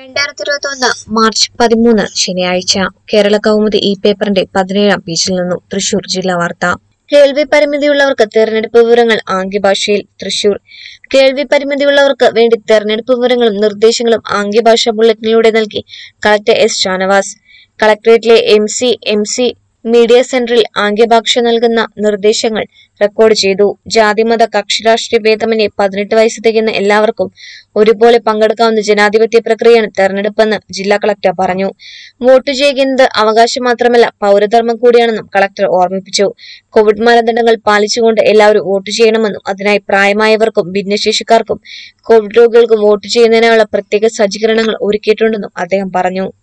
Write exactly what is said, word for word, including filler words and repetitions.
രണ്ടായിരത്തി ഇരുപത്തി ഒന്ന് മാർച്ച് പതിമൂന്ന് ശനിയാഴ്ച. കേരള കൗമുദി ഈ പേപ്പറിന്റെ പതിനേഴാം പേജിൽ നിന്നും തൃശൂർ ജില്ലാ വാർത്ത. കേൾവി പരിമിതിയുള്ളവർക്ക് തെരഞ്ഞെടുപ്പ് വിവരങ്ങൾ ആംഗ്യഭാഷയിൽ. തൃശൂർ. കേൾവി പരിമിതിയുള്ളവർക്ക് വേണ്ടി തെരഞ്ഞെടുപ്പ് വിവരങ്ങളും നിർദ്ദേശങ്ങളും ആംഗ്യഭാഷാ ബുള്ളറ്റിനിലൂടെ നൽകി കളക്ടർ എസ് ഷാനവാസ്. കളക്ടറേറ്റിലെ M C M C media സെന്ററിൽ ആംഗ്യഭാഷ നൽകുന്ന നിർദ്ദേശങ്ങൾ റെക്കോർഡ് ചെയ്തു. ജാതിമത കക്ഷി രാഷ്ട്രീയ ഭേദമന്യേ പതിനെട്ട് വയസ്സ് തികയുന്ന എല്ലാവർക്കും ഒരുപോലെ പങ്കെടുക്കാവുന്ന ജനാധിപത്യ പ്രക്രിയയാണ് തെരഞ്ഞെടുപ്പെന്ന് ജില്ലാ കളക്ടർ പറഞ്ഞു. വോട്ട് ചെയ്യുന്നത് അവകാശം മാത്രമല്ല, പൗരധർമ്മം കൂടിയാണെന്നും കളക്ടർ ഓർമ്മിപ്പിച്ചു. കോവിഡ് മാനദണ്ഡങ്ങൾ പാലിച്ചുകൊണ്ട് എല്ലാവരും വോട്ട് ചെയ്യണമെന്നും അതിനായി പ്രായമായവർക്കും ഭിന്നശേഷിക്കാർക്കും കോവിഡ് രോഗികൾക്കും വോട്ട് ചെയ്യുന്നതിനായുള്ള പ്രത്യേക സജ്ജീകരണങ്ങൾ ഒരുക്കിയിട്ടുണ്ടെന്നും അദ്ദേഹം പറഞ്ഞു.